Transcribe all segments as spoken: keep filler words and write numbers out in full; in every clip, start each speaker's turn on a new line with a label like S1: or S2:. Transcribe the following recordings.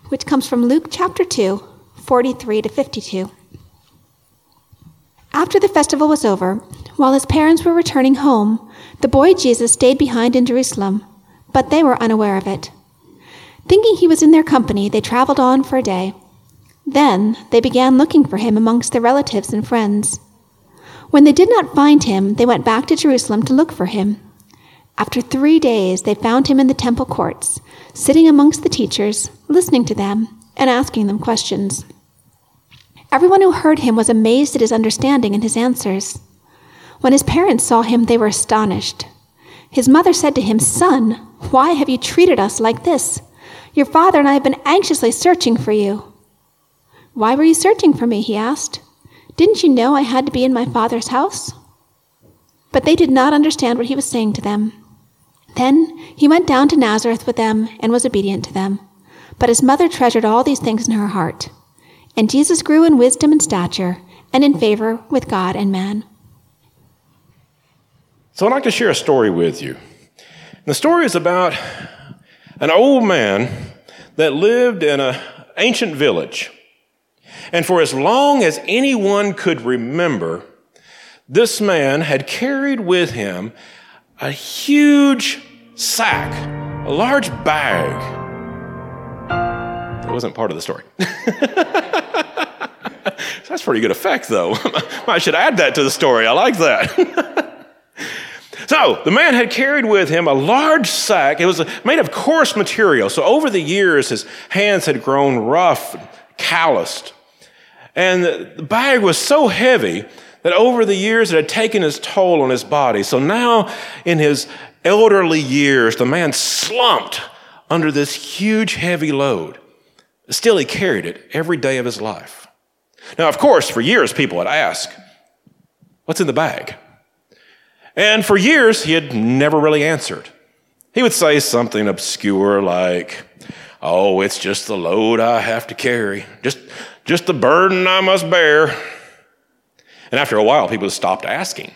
S1: which comes from Luke chapter two, forty-three to fifty-two. After the festival was over, while his parents were returning home, the boy Jesus stayed behind in Jerusalem, but they were unaware of it. Thinking he was in their company, they traveled on for a day. Then they began looking for him amongst their relatives and friends. When they did not find him, they went back to Jerusalem to look for him. After three days, they found him in the temple courts, sitting amongst the teachers, listening to them, and asking them questions. Everyone who heard him was amazed at his understanding and his answers. When his parents saw him, they were astonished. His mother said to him, "Son, why have you treated us like this? Your father and I have been anxiously searching for you." "Why were you searching for me?" he asked. "Didn't you know I had to be in my father's house?" But they did not understand what he was saying to them. Then he went down to Nazareth with them and was obedient to them. But his mother treasured all these things in her heart. And Jesus grew in wisdom and stature and in favor with God and man.
S2: So I'd like to share a story with you. The story is about an old man that lived in an ancient village. And for as long as anyone could remember, this man had carried with him a huge sack, a large bag. That wasn't part of the story. That's pretty good effect, though. I should add that to the story. I like that. So the man had carried with him a large sack. It was made of coarse material. So over the years, his hands had grown rough and calloused. And the bag was so heavy that over the years it had taken its toll on his body. So now in his elderly years, the man slumped under this huge heavy load. Still, he carried it every day of his life. Now, of course, for years people would ask, "What's in the bag?" And for years, he had never really answered. He would say something obscure like, "Oh, it's just the load I have to carry, just, just the burden I must bear." And after a while, people stopped asking.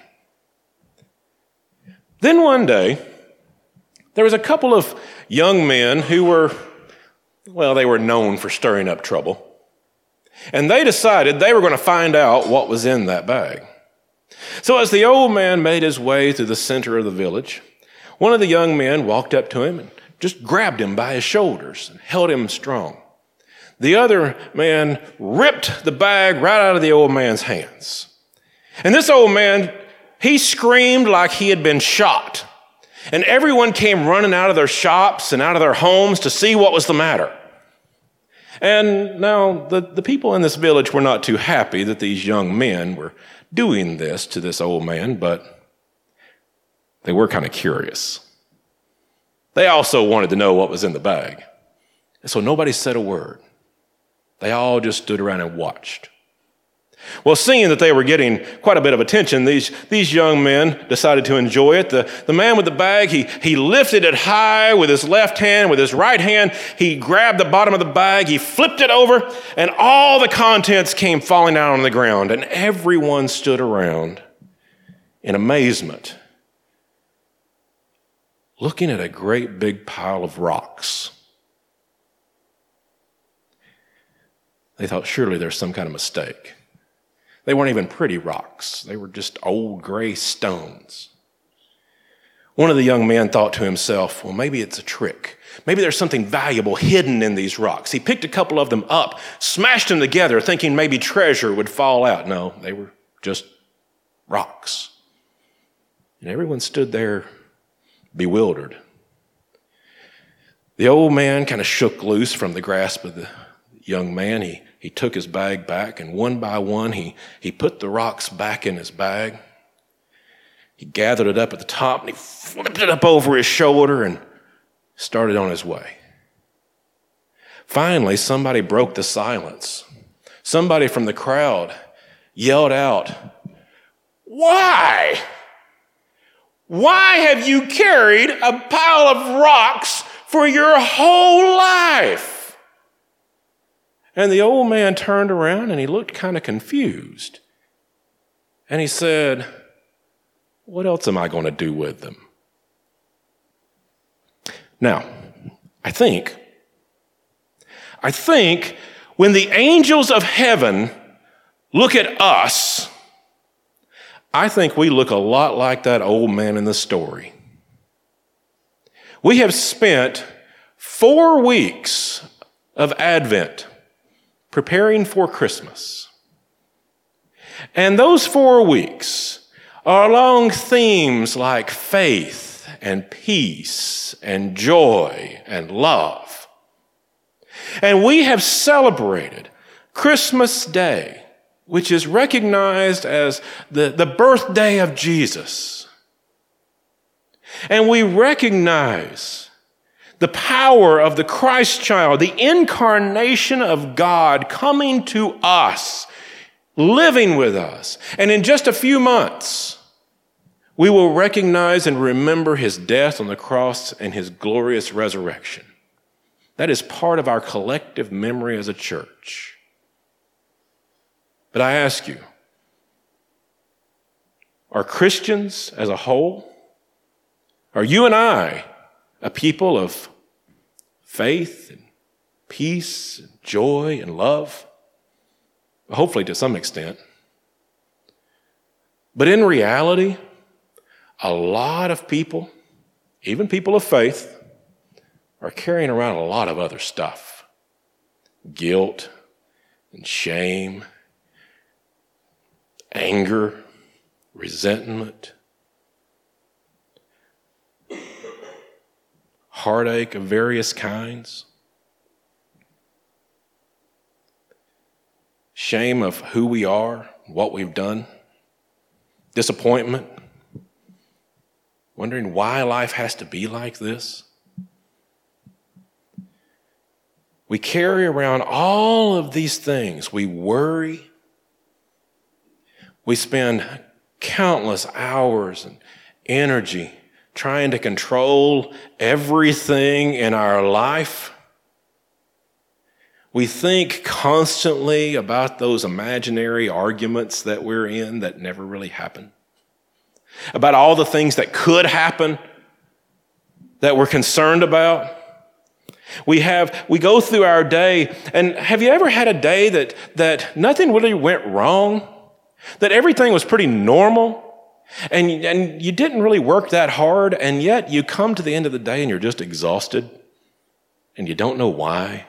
S2: Then one day, there was a couple of young men who were, well, they were known for stirring up trouble. And they decided they were going to find out what was in that bag. So as the old man made his way through the center of the village, one of the young men walked up to him and just grabbed him by his shoulders and held him strong. The other man ripped the bag right out of the old man's hands. And this old man, he screamed like he had been shot. And everyone came running out of their shops and out of their homes to see what was the matter. And now the, the people in this village were not too happy that these young men were doing this to this old man, but they were kind of curious. They also wanted to know what was in the bag. And so nobody said a word. They all just stood around and watched. Well, seeing that they were getting quite a bit of attention, these, these young men decided to enjoy it. The, the man with the bag, he, he lifted it high with his left hand. With his right hand, he grabbed the bottom of the bag, he flipped it over, and all the contents came falling down on the ground. And everyone stood around in amazement, looking at a great big pile of rocks. They thought, surely there's some kind of mistake. They weren't even pretty rocks. They were just old gray stones. One of the young men thought to himself, well, maybe it's a trick. Maybe there's something valuable hidden in these rocks. He picked a couple of them up, smashed them together, thinking maybe treasure would fall out. No, they were just rocks. And everyone stood there bewildered. The old man kind of shook loose from the grasp of the young man. He He took his bag back, and one by one, he, he put the rocks back in his bag. He gathered it up at the top, and he flipped it up over his shoulder and started on his way. Finally, somebody broke the silence. Somebody from the crowd yelled out, "Why? Why have you carried a pile of rocks for your whole life?" And the old man turned around and he looked kind of confused. And he said, "What else am I going to do with them?" Now, I think, I think when the angels of heaven look at us, I think we look a lot like that old man in the story. We have spent four weeks of Advent preparing for Christmas. And those four weeks are along themes like faith and peace and joy and love. And we have celebrated Christmas Day, which is recognized as the, the birthday of Jesus. And we recognize the power of the Christ child, the incarnation of God coming to us, living with us. And in just a few months, we will recognize and remember his death on the cross and his glorious resurrection. That is part of our collective memory as a church. But I ask you, are Christians as a whole, are you and I a people of faith and peace and joy and love? Hopefully to some extent. But in reality, a lot of people, even people of faith, are carrying around a lot of other stuff. Guilt and shame, anger, resentment, heartache of various kinds, shame of who we are, what we've done, disappointment, wondering why life has to be like this. We carry around all of these things. We worry. We spend countless hours and energy trying to control everything in our life. We think constantly about those imaginary arguments that we're in that never really happen, about all the things that could happen that we're concerned about. We have, we go through our day, and have you ever had a day that, that nothing really went wrong? That everything was pretty normal? And, and you didn't really work that hard, and yet you come to the end of the day and you're just exhausted, and you don't know why?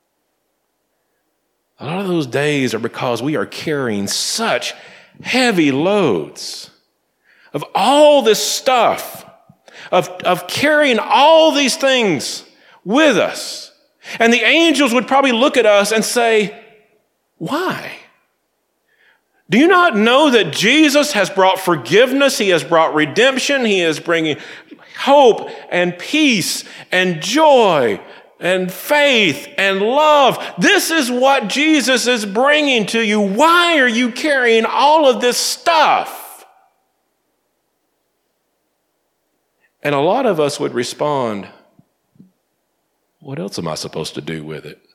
S2: A lot of those days are because we are carrying such heavy loads of all this stuff, of, of carrying all these things with us. And the angels would probably look at us and say, why? Do you not know that Jesus has brought forgiveness? He has brought redemption. He is bringing hope and peace and joy and faith and love. This is what Jesus is bringing to you. Why are you carrying all of this stuff? And a lot of us would respond, what else am I supposed to do with it?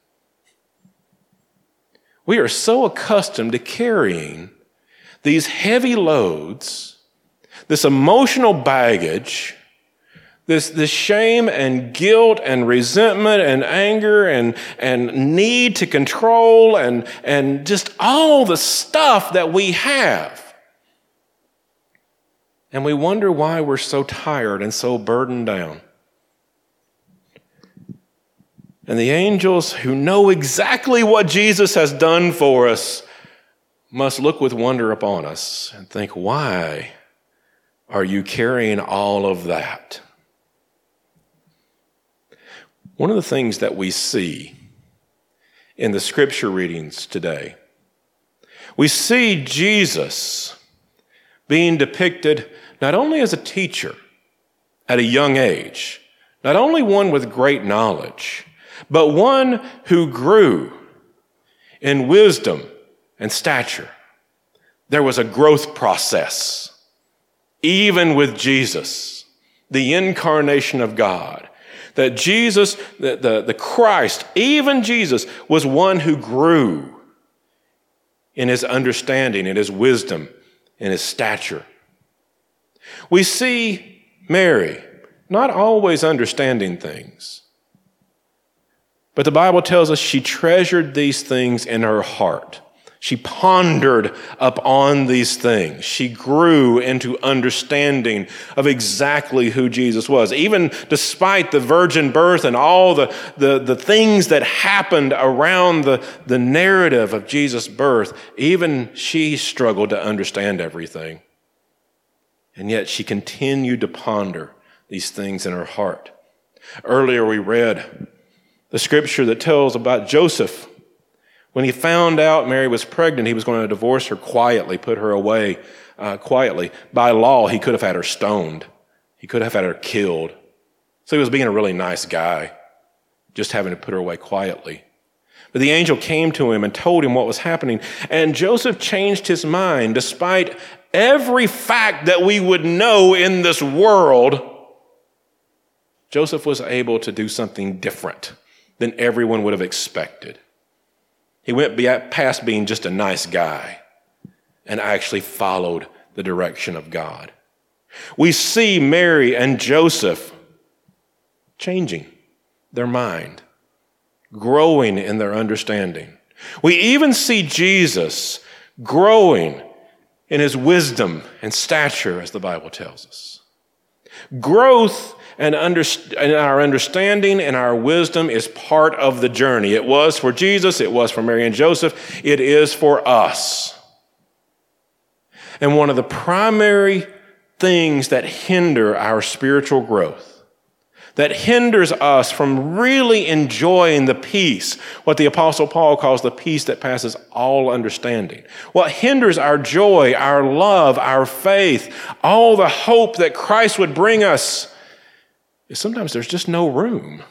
S2: We are so accustomed to carrying these heavy loads, this emotional baggage, this, this shame and guilt and resentment and anger and, and need to control and, and just all the stuff that we have. And we wonder why we're so tired and so burdened down. And the angels who know exactly what Jesus has done for us must look with wonder upon us and think, why are you carrying all of that? One of the things that we see in the scripture readings today, we see Jesus being depicted not only as a teacher at a young age, not only one with great knowledge, but one who grew in wisdom and stature. There was a growth process, even with Jesus, the incarnation of God. That Jesus, the, the, the Christ, even Jesus, was one who grew in his understanding, in his wisdom, in his stature. We see Mary not always understanding things, But the Bible tells us she treasured these things in her heart. She pondered upon these things. She grew into understanding of exactly who Jesus was. Even despite the virgin birth and all the, the, the things that happened around the, the narrative of Jesus' birth, even she struggled to understand everything. And yet she continued to ponder these things in her heart. Earlier we read the scripture that tells about Joseph. When he found out Mary was pregnant, he was going to divorce her quietly, put her away uh, quietly. By law, he could have had her stoned. He could have had her killed. So he was being a really nice guy, just having to put her away quietly. But the angel came to him and told him what was happening. And Joseph changed his mind despite every fact that we would know in this world. Joseph was able to do something different than everyone would have expected. He went past being just a nice guy and actually followed the direction of God. We see Mary and Joseph changing their mind, growing in their understanding. We even see Jesus growing in his wisdom and stature, as the Bible tells us. Growth and, under, and our understanding and our wisdom is part of the journey. It was for Jesus, it was for Mary and Joseph, it is for us. And one of the primary things that hinder our spiritual growth, that hinders us from really enjoying the peace, what the Apostle Paul calls the peace that passes all understanding. What hinders our joy, our love, our faith, all the hope that Christ would bring us, is sometimes there's just no room.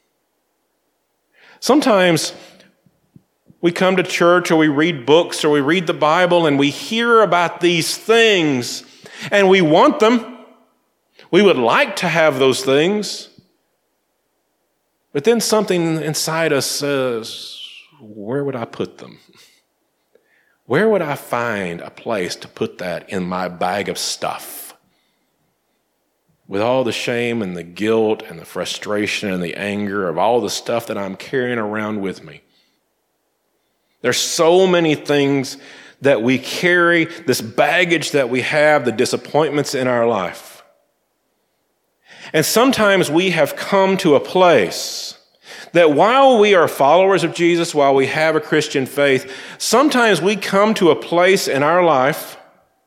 S2: Sometimes we come to church or we read books or we read the Bible and we hear about these things and we want them. We would like to have those things. But then something inside us says, where would I put them? Where would I find a place to put that in my bag of stuff? With all the shame and the guilt and the frustration and the anger of all the stuff that I'm carrying around with me. There's so many things that we carry, this baggage that we have, the disappointments in our life. And sometimes we have come to a place that while we are followers of Jesus, while we have a Christian faith, sometimes we come to a place in our life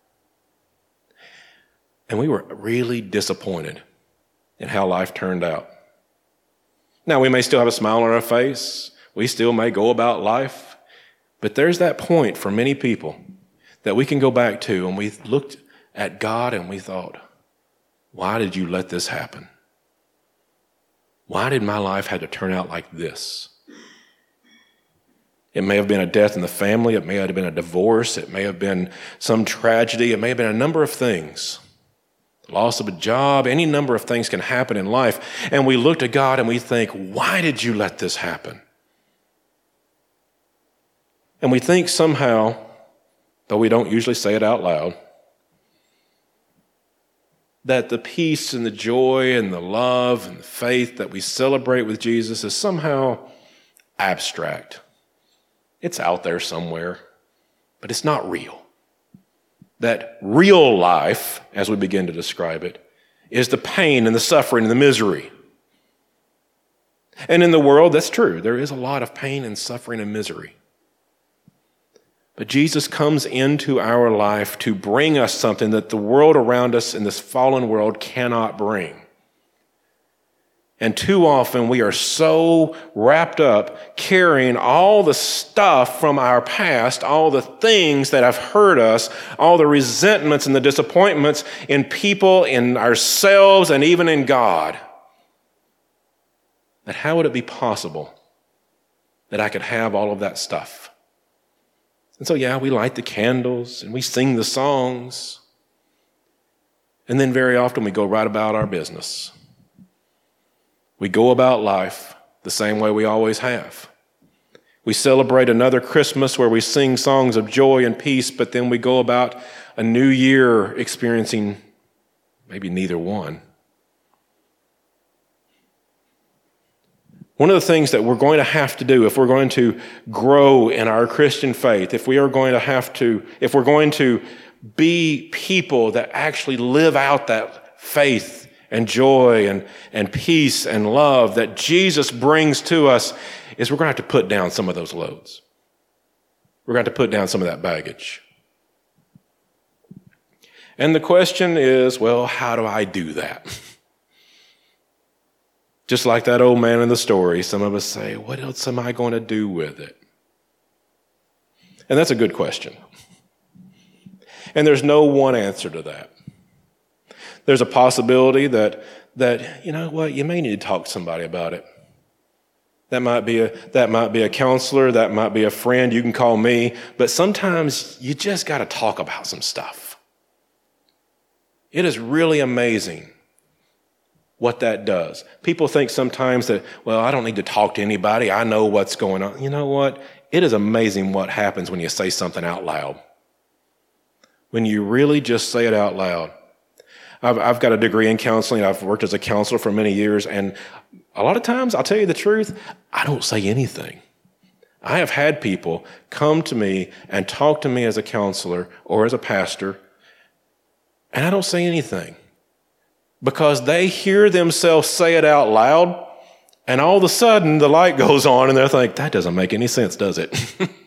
S2: and we were really disappointed in how life turned out. Now, we may still have a smile on our face. We still may go about life. But there's that point for many people that we can go back to, and we looked at God and we thought, why did you let this happen? Why did my life have to turn out like this? It may have been a death in the family. It may have been a divorce. It may have been some tragedy. It may have been a number of things. Loss of a job, any number of things can happen in life. And we look to God and we think, why did you let this happen? And we think somehow, though we don't usually say it out loud, that the peace and the joy and the love and the faith that we celebrate with Jesus is somehow abstract. It's out there somewhere, but it's not real. That real life, as we begin to describe it, is the pain and the suffering and the misery. And in the world, that's true. There is a lot of pain and suffering and misery. But Jesus comes into our life to bring us something that the world around us in this fallen world cannot bring. And too often we are so wrapped up carrying all the stuff from our past, all the things that have hurt us, all the resentments and the disappointments in people, in ourselves, and even in God. That how would it be possible that I could have all of that stuff? And so, yeah, we light the candles and we sing the songs. And then very often we go right about our business. We go about life the same way we always have. We celebrate another Christmas where we sing songs of joy and peace, but then we go about a new year experiencing maybe neither one. One of the things that we're going to have to do if we're going to grow in our Christian faith, if we are going to have to, if we're going to be people that actually live out that faith and joy and, and peace and love that Jesus brings to us, is we're going to have to put down some of those loads. We're going to have to put down some of that baggage. And the question is, well, how do I do that? Just like that old man in the story, some of us say, what else am I going to do with it? And that's a good question. And there's no one answer to that. There's a possibility that, that you know what, you may need to talk to somebody about it. That might be a, that might be a counselor, that might be a friend, you can call me, but sometimes you just got to talk about some stuff. It is really amazing what that does. People think sometimes that, well, I don't need to talk to anybody. I know what's going on. You know what? It is amazing what happens when you say something out loud. When you really just say it out loud. I've, I've got a degree in counseling. I've worked as a counselor for many years. And a lot of times, I'll tell you the truth, I don't say anything. I have had people come to me and talk to me as a counselor or as a pastor, and I don't say anything. Because they hear themselves say it out loud, and all of a sudden the light goes on and they're like, that doesn't make any sense, does it?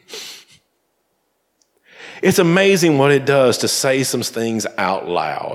S2: It's amazing what it does to say some things out loud.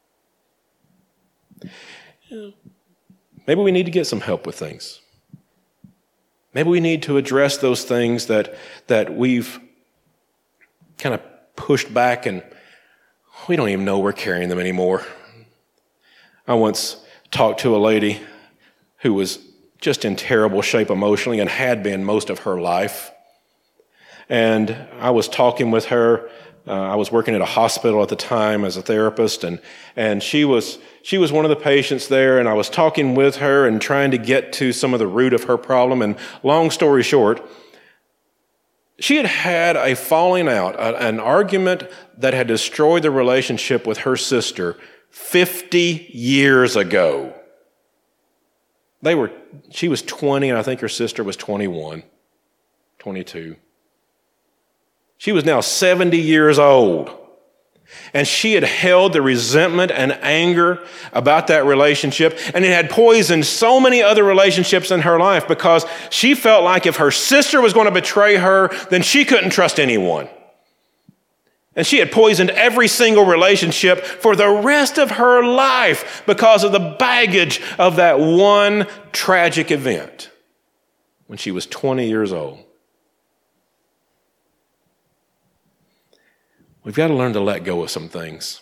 S2: Maybe we need to get some help with things. Maybe we need to address those things that, that we've kind of pushed back and we don't even know we're carrying them anymore. I once talked to a lady who was just in terrible shape emotionally and had been most of her life. And I was talking with her. Uh, I was working at a hospital at the time as a therapist, and and she was she was one of the patients there, and I was talking with her and trying to get to some of the root of her problem. And long story short, she had had a falling out, a, an argument that had destroyed the relationship with her sister fifty years ago. They were, she was twenty, and I think her sister was twenty-one, twenty-two. She was now seventy years old. And she had held the resentment and anger about that relationship, and it had poisoned so many other relationships in her life because she felt like if her sister was going to betray her, then she couldn't trust anyone. And she had poisoned every single relationship for the rest of her life because of the baggage of that one tragic event when she was twenty years old. We've got to learn to let go of some things.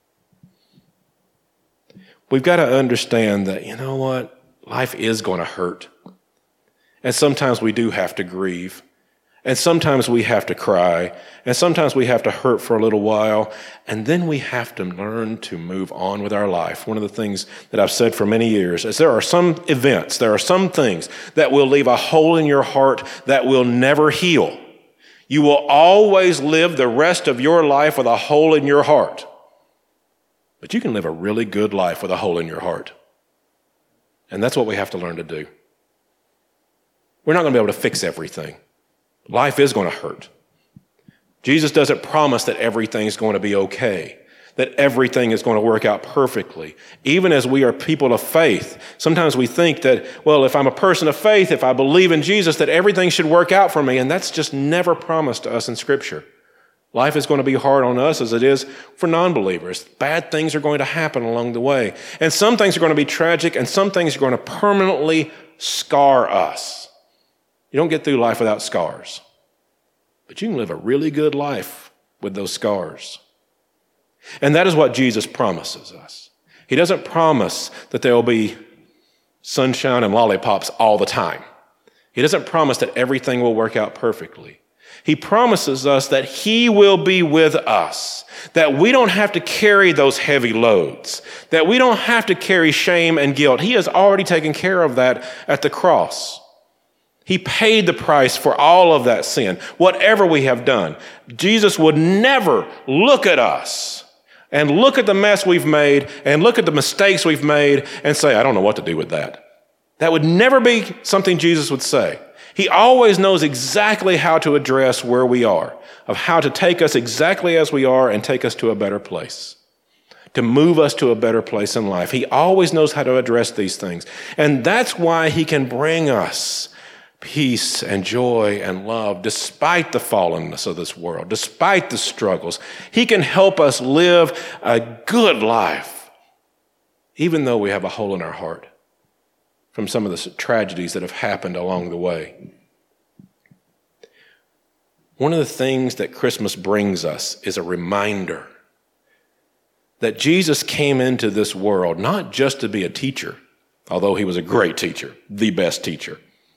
S2: We've got to understand that, you know what? Life is going to hurt. And sometimes we do have to grieve. And sometimes we have to cry. And sometimes we have to hurt for a little while. And then we have to learn to move on with our life. One of the things that I've said for many years is there are some events, there are some things that will leave a hole in your heart that will never heal. You will always live the rest of your life with a hole in your heart. But you can live a really good life with a hole in your heart. And that's what we have to learn to do. We're not going to be able to fix everything. Life is going to hurt. Jesus doesn't promise that everything's going to be okay, that everything is going to work out perfectly. Even as we are people of faith, sometimes we think that, well, if I'm a person of faith, if I believe in Jesus, that everything should work out for me, and that's just never promised to us in Scripture. Life is going to be hard on us as it is for non-believers. Bad things are going to happen along the way. And some things are going to be tragic, and some things are going to permanently scar us. You don't get through life without scars. But you can live a really good life with those scars. And that is what Jesus promises us. He doesn't promise that there will be sunshine and lollipops all the time. He doesn't promise that everything will work out perfectly. He promises us that He will be with us, that we don't have to carry those heavy loads, that we don't have to carry shame and guilt. He has already taken care of that at the cross. He paid the price for all of that sin, whatever we have done. Jesus would never look at us and look at the mess we've made and look at the mistakes we've made and say, I don't know what to do with that. That would never be something Jesus would say. He always knows exactly how to address where we are, of how to take us exactly as we are and take us to a better place, to move us to a better place in life. He always knows how to address these things. And that's why he can bring us peace and joy and love despite the fallenness of this world, despite the struggles. He can help us live a good life, even though we have a hole in our heart from some of the tragedies that have happened along the way. One of the things that Christmas brings us is a reminder that Jesus came into this world not just to be a teacher, although he was a great teacher, the best teacher,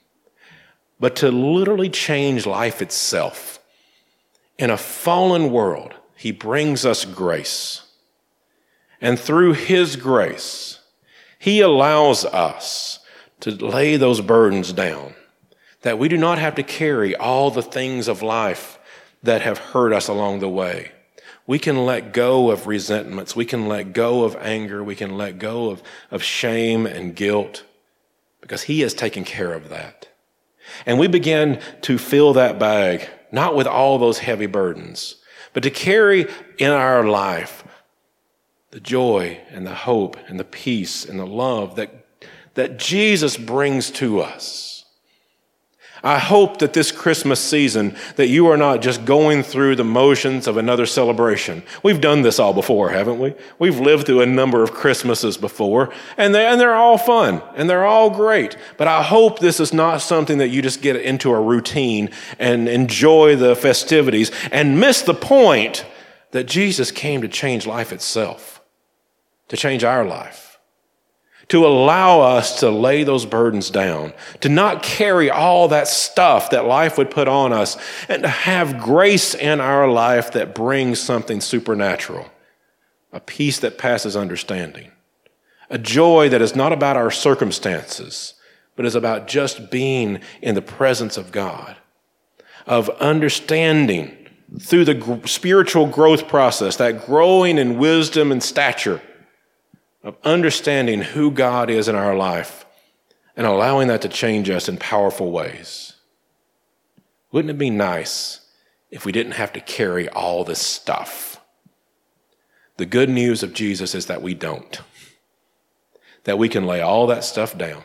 S2: but to literally change life itself. In a fallen world, he brings us grace. And through his grace, he allows us to lay those burdens down, that we do not have to carry all the things of life that have hurt us along the way. We can let go of resentments. We can let go of anger. We can let go of, of shame and guilt because he has taken care of that. And we begin to fill that bag, not with all those heavy burdens, but to carry in our life the joy and the hope and the peace and the love that that Jesus brings to us. I hope that this Christmas season that you are not just going through the motions of another celebration. We've done this all before, haven't we? We've lived through a number of Christmases before, and, they, and they're all fun, and they're all great. But I hope this is not something that you just get into a routine and enjoy the festivities and miss the point that Jesus came to change life itself, to change our life, to allow us to lay those burdens down, to not carry all that stuff that life would put on us, and to have grace in our life that brings something supernatural, a peace that passes understanding, a joy that is not about our circumstances, but is about just being in the presence of God, of understanding through the spiritual growth process, that growing in wisdom and stature, of understanding who God is in our life and allowing that to change us in powerful ways. Wouldn't it be nice if we didn't have to carry all this stuff? The good news of Jesus is that we don't, that we can lay all that stuff down.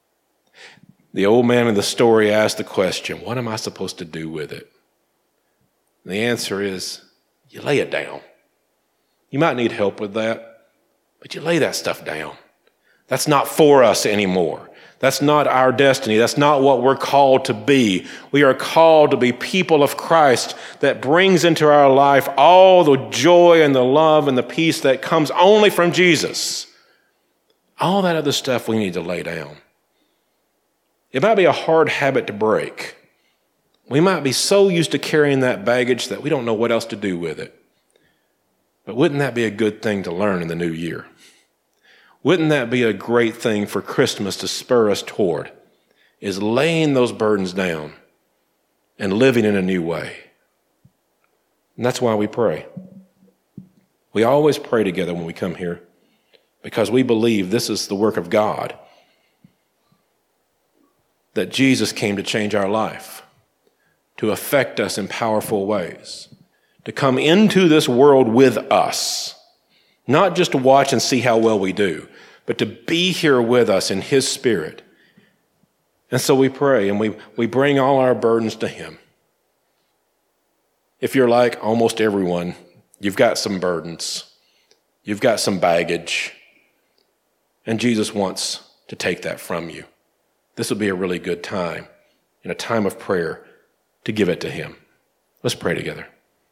S2: The old man in the story asked the question, what am I supposed to do with it? And the answer is, you lay it down. You might need help with that. But you lay that stuff down. That's not for us anymore. That's not our destiny. That's not what we're called to be. We are called to be people of Christ that brings into our life all the joy and the love and the peace that comes only from Jesus. All that other stuff we need to lay down. It might be a hard habit to break. We might be so used to carrying that baggage that we don't know what else to do with it. But wouldn't that be a good thing to learn in the new year? Wouldn't that be a great thing for Christmas to spur us toward, is laying those burdens down and living in a new way? And that's why we pray. We always pray together when we come here because we believe this is the work of God, that Jesus came to change our life, to affect us in powerful ways, to come into this world with us, not just to watch and see how well we do, but to be here with us in his spirit. And so we pray and we, we bring all our burdens to him. If you're like almost everyone, you've got some burdens, you've got some baggage, and Jesus wants to take that from you. This would be a really good time, in a time of prayer, to give it to him. Let's pray together.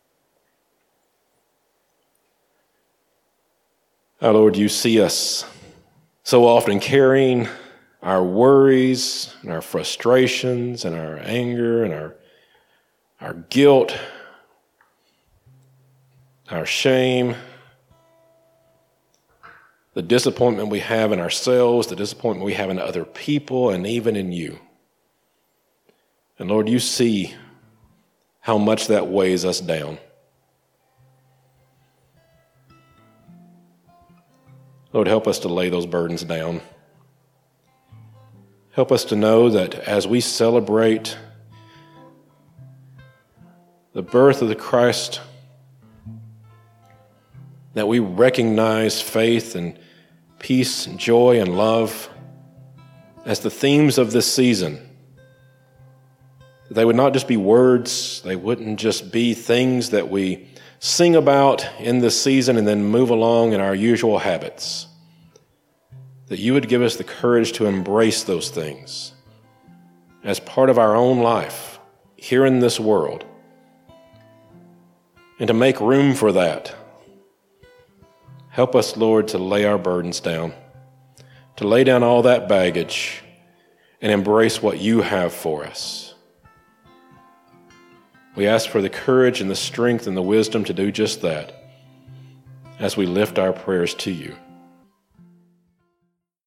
S2: Our Lord, you see us so often carrying our worries and our frustrations and our anger and our, our guilt, our shame, the disappointment we have in ourselves, the disappointment we have in other people, and even in you. And Lord, you see how much that weighs us down. Lord, help us to lay those burdens down. Help us to know that as we celebrate the birth of the Christ, that we recognize faith and peace and joy and love as the themes of this season. They would not just be words, they wouldn't just be things that we sing about in this season and then move along in our usual habits. That you would give us the courage to embrace those things as part of our own life here in this world, and to make room for that. Help us, Lord, to lay our burdens down, to lay down all that baggage and embrace what you have for us. We ask for the courage and the strength and the wisdom to do just that as we lift our prayers to you.